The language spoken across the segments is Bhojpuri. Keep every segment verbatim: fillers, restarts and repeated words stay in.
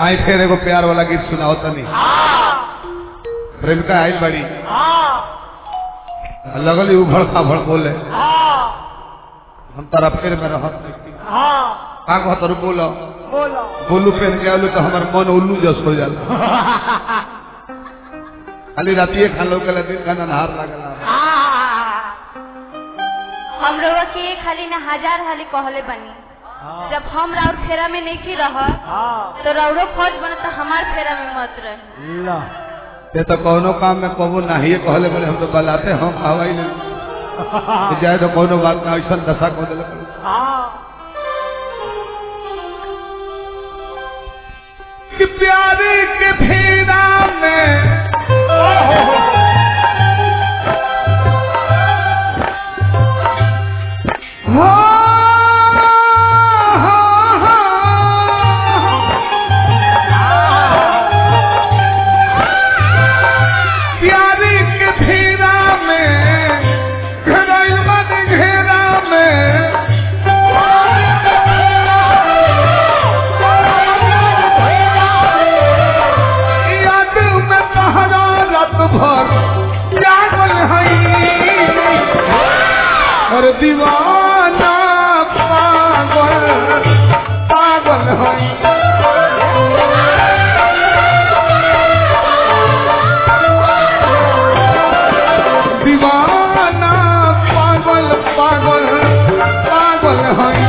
आई फिर एगो प्यार वाला गीत सुनाओ तनी। प्रेमिका आई बड़ी लगल उभड़ खाभड़ बोले हम तारा फेर में रहत का कहत रु बोलो बोलू पहन के आलू तो हमार मन उल्लू जस हो जाला खाली रातिए खा लो के दिन का नहार लागला हम लोग के खाली ना हजार हाली कहले बनी जब हम राउर फेरा में नहीं की रह तो राउरो फौज बने तो हमार फेरा में मत रहे ते तो कोनो काम में कबो नहीं कहले बोले हम तो बलाते हम हवाई नहीं जाए तो कोनो बात ना ऐसा दशा को दे कि प्यारी के फेरा में दीवाना पागल पागल है दीवाना पागल पागल पागल है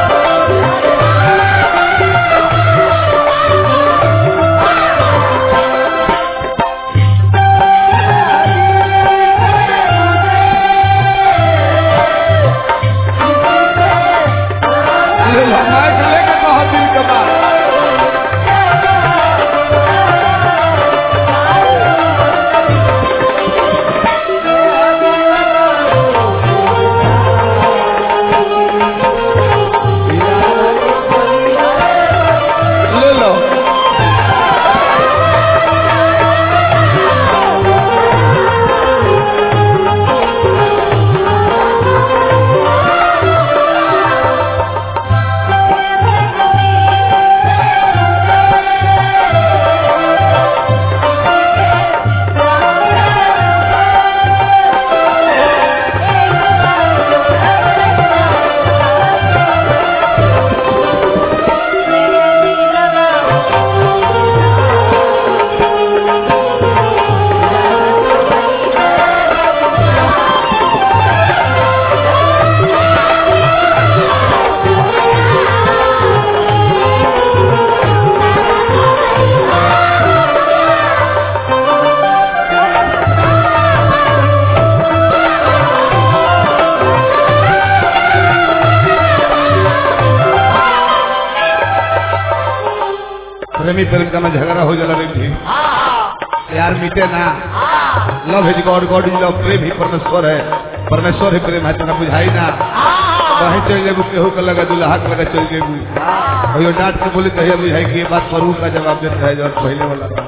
प्रेमी प्रेमिका में झगड़ा हो जाला बेटी यार मिटे ना love is God God is love प्रेम ही परमेश्वर है परमेश्वर ही प्रेम है तना बुझाई ना वही चल जेबू केहू के लगा दुल्हा के लगा चल जेबू और डांट के बोली कहिया बुझाई कि ये बात परू का जवाब देता है जो पहले वाला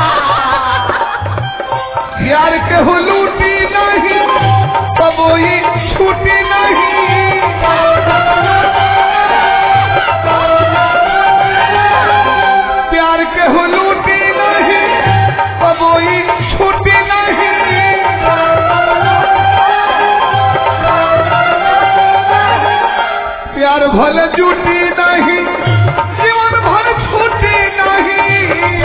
यार केहू लूटी नहीं कबोई छूटी नहीं प्यार के हो लूटी नहीं कबोई छूटी नहीं प्यार भले झूठी नहीं जीवन भर छूटी नहीं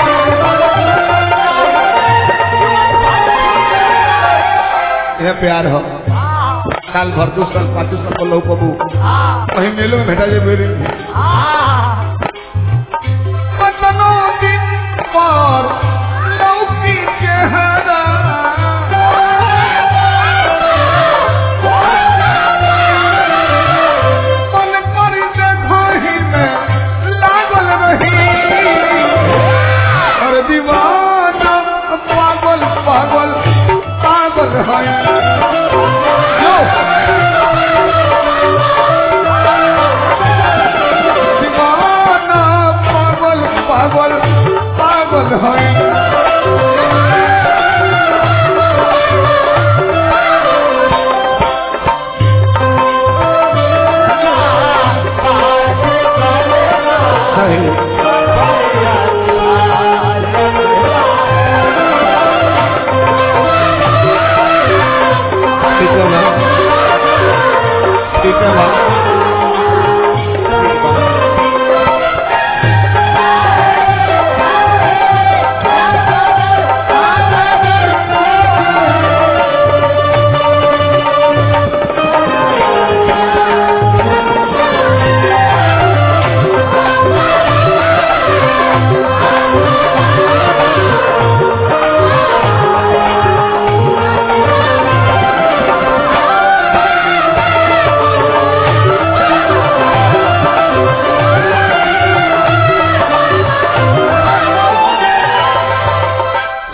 यह प्यार हो साल भर दो साल पाँच साल को लो कबू कहीं मेलों में भेटा जाए मेरे पर लौकी चेहरा मन पर जगही में लागल रही और दीवाना पागल पागल पागल है दीवाना पागल पागल पागल है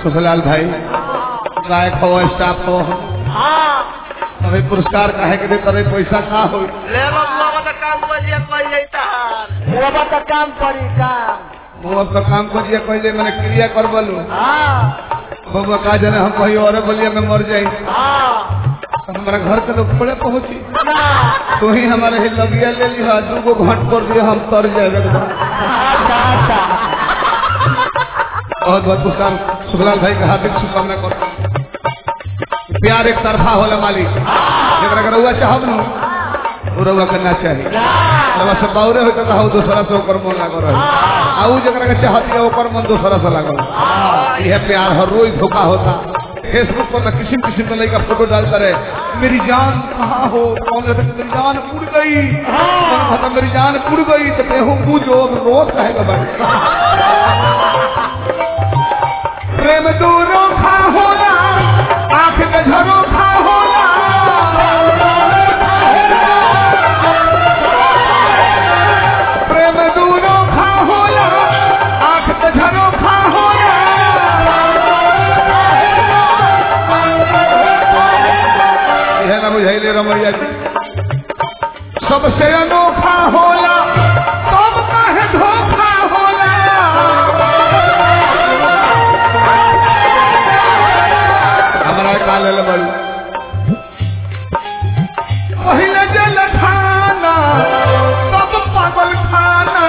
सुखलाल भाई गायक हो स्टाफ हो अभी पुरस्कार काहे के देते रहे पैसा का हो ले लो बाबा तो काम करिए कोई लेता है बाबा तो काम करी काम वो अब तो काम करिए कोई मैंने क्रिया कर बोलू हां बाबा का जाने हम कहीं और बोलिए मैं मर जाई हां हमारा घर के लोग थोड़े पहुंची तो ही हमारे ही लगिया ले लिया दू गो घंट कर दिया हम तर जाए बहुत बहुत पुरस्कार सुखलाल भाई का हार्दिक शुभकामना करता प्यार एक तरफा होला मालिक जरा अगर हुआ चाहब न वो रउआ करना चाहिए रउआ सब बाउरे हो तो कहू दूसरा से ओकर मन लागल रहे आऊ जरा के चाहती है ओकर मन दूसरा से लागल यह प्यार हर रोज धोखा होता फेसबुक पर किसी किसी को लड़का फोटो डालता रहे मेरी जान कहाँ हो कौन कहता मेरी जान उड़ गई कहता मेरी जान उड़ गई तो कहूँ पूछो रोज कहेगा भाई प्रेम दूरों खा होला आँख के झरों खा होला प्रेम दूरों खा होला आँख के झरों खा होला यह ना बुझाइले रमैया जी सबसे अनोखा होला तब काहे धोखा होला हमारा काल बल पहले जल खाना तब पागल खाना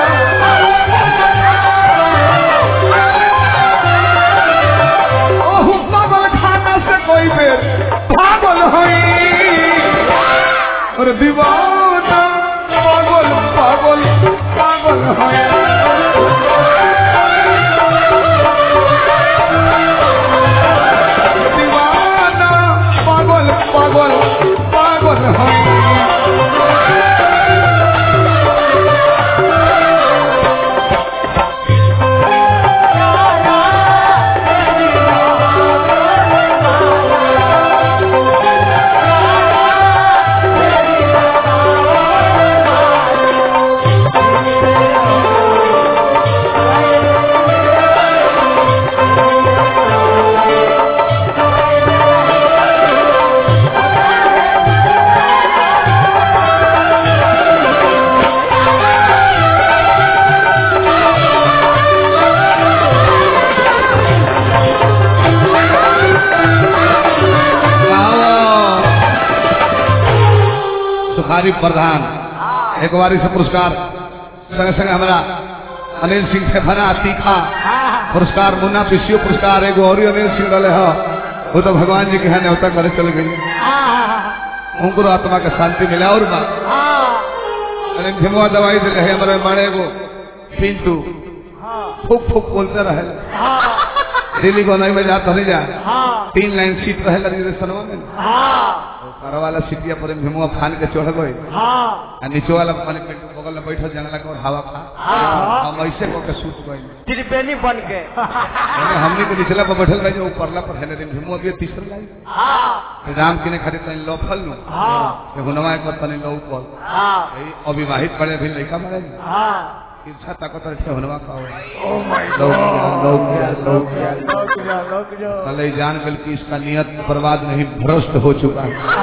ओहू पागल खाना से कोई बेर पागल होई और दीवाना पागल पागल पागल होई दीवाना पागल पागल पागल होई सुखारी प्रधान एक बार से पुरस्कार संग संग हमारा अनिल सिंह फेफना तीखा पुरस्कार मुन्ना पिसियो पुरस्कार एगो और अनिल सिंह रहे हो वो तो भगवान जी के यहाँ न्योता करे चल गई उनको आत्मा का शांति मिला और बात अरे झिमुआ दवाई दे रहे हमारे बड़े को पिंटू फूक फूक बोलते रहे दिल्ली को नहीं में जाता नहीं जा तीन लाइन सीट रहे रिजर्वेशन में ऊपर वाला सीटिया पर झिमुआ फान के चढ़ गए नीचे वाला बगल में बैठो जंगला को हवा खा हम ऐसे को के सूत गए त्रिवेणी बन के हमने के निचला पर बैठल रहे ऊपरला पर हेले दिन झिमुआ भी तीसरा लाई राम किने खातिर तनी लोफल नु के हुनवा एक बार तनी लो ऊपर हां अविवाहित पड़े भी लड़का मारे हां इच्छा ताकत रखे हुनवा का ओ माय गॉड लोग लोग लोग लोग जो भले जान गल कि इसका नियत बर्बाद नहीं भ्रष्ट हो चुका है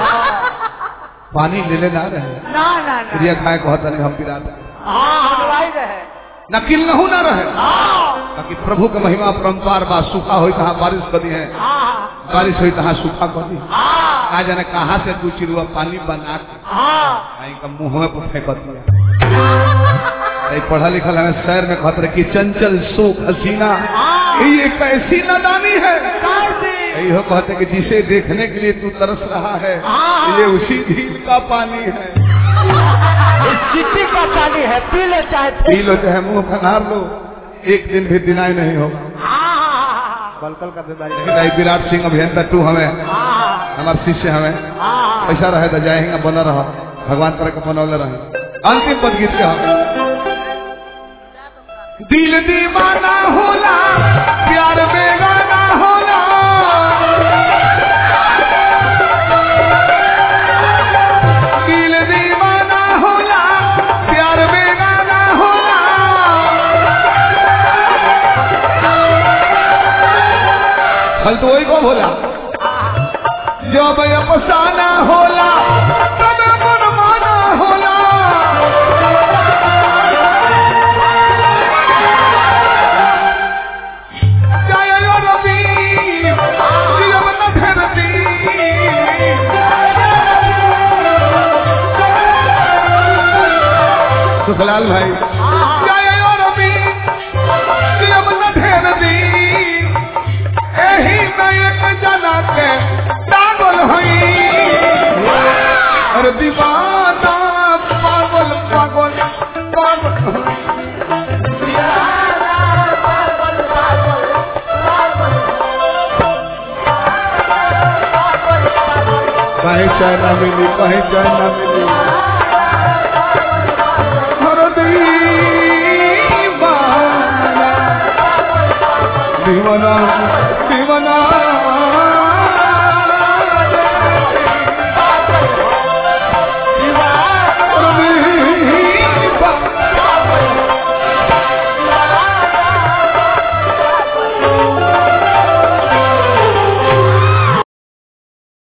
पानी ले ले ना रहे ना ना ना क्रिया खाए कहता नहीं हम पिरात हां हलवाई रहे नकिल न हो ना रहे ताकि प्रभु का महिमा परंपार बा सूखा होई कहां बारिश कर दी है बारिश हुई कहां सूखा कर दी आ जाने कहां से दो चिरुआ पानी बना हां आई का मुंह में पर फेंक दिया पढ़ा लिखा है शहर में खतरे की चंचल सुख हसीना ये कैसी नादानी है यही हो कहते कि जिसे देखने के लिए तू तरस रहा है ये उसी झील का पानी है चिट्टी का पानी है पी लो चाहे पी लो चाहे मुंह खंगार लो एक दिन भी दिनाई नहीं होगा कल कल का बीमारी विराट सिंह अभियंता टू हमें हमारे शिष्य हमें ऐसा रहे तो जाएंगे बना रहा भगवान तरह का बनौले रहे अंतिम पद गीत का दिल दीवाना होला प्यार बेगाना होला दिल दीवाना होला प्यार बेगाना होला फल तो वही को बोला जब अफसाना होला तब मनमाना होला जय रवि जब न धरती सुखलाल भाई जय रवि जब न धरती एही में एक जना के पागल हई अरे दीवाना पागल पागल पागल कहीं चाय ना मिली कहीं चाय ना मिली हर दीवाना दीवाना